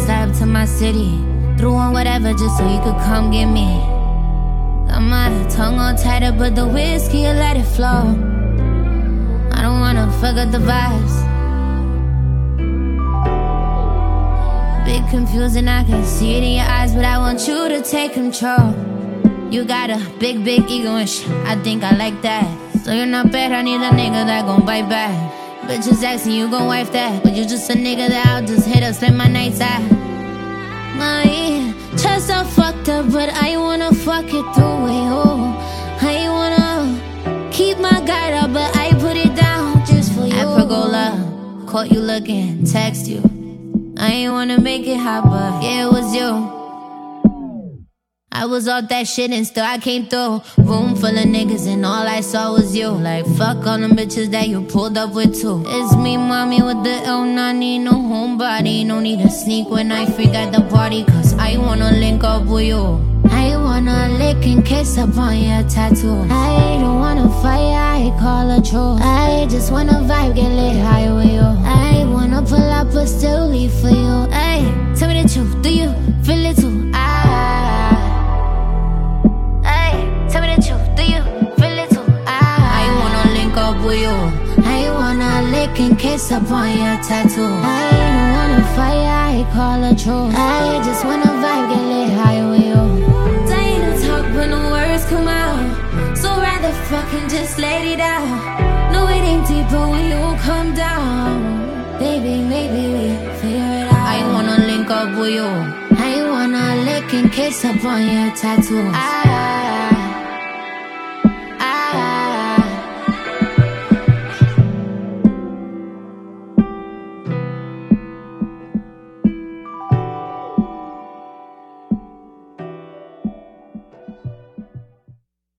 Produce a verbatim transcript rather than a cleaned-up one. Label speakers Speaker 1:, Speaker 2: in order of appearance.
Speaker 1: slide up to my city. Threw on whatever just so you could come get me. Got my tongue all tighter, but the whiskey, I let it flow. I don't wanna fuck up the vibes. Big confusing, I can see it in your eyes, but I want you to take control. You got a big, big ego and shit, I think I like that. So you're not bad, I need a nigga that gon' bite back. Bitches asking you gon' wife that, but you just a nigga that I'll just hit up, spend my nights at. My chest all fucked up, but I wanna fuck it through it, oh. I wanna keep my guard up, but I put it down just for you. At Pergola, caught you looking, text you. I ain't wanna make it hot, but yeah, it was you. I was off that shit and still I came through. Room full of niggas and all I saw was you. Like fuck all them bitches that you pulled up with too. It's me, mommy, with the L, not need no homebody. No need to sneak when I freak at the party, cause I wanna link up with you. I wanna lick and kiss up on your tattoo. I don't wanna fight, I call a truth. I just wanna vibe, get lit high with you. I wanna pull up but still leave for you. Ay, tell me the truth, do you feel it too? Tell me the truth, do you feel it too? I, I wanna link up with you. I wanna lick and kiss up on your tattoo. I don't wanna fight, I call a truth. I just wanna vibe, get lit high with you. Dying to talk but no words come out, so rather fucking just let it out. No, it ain't deeper when you come down. Baby, maybe we figure it out. I wanna link up with you. I wanna lick and kiss up on your tattoo. I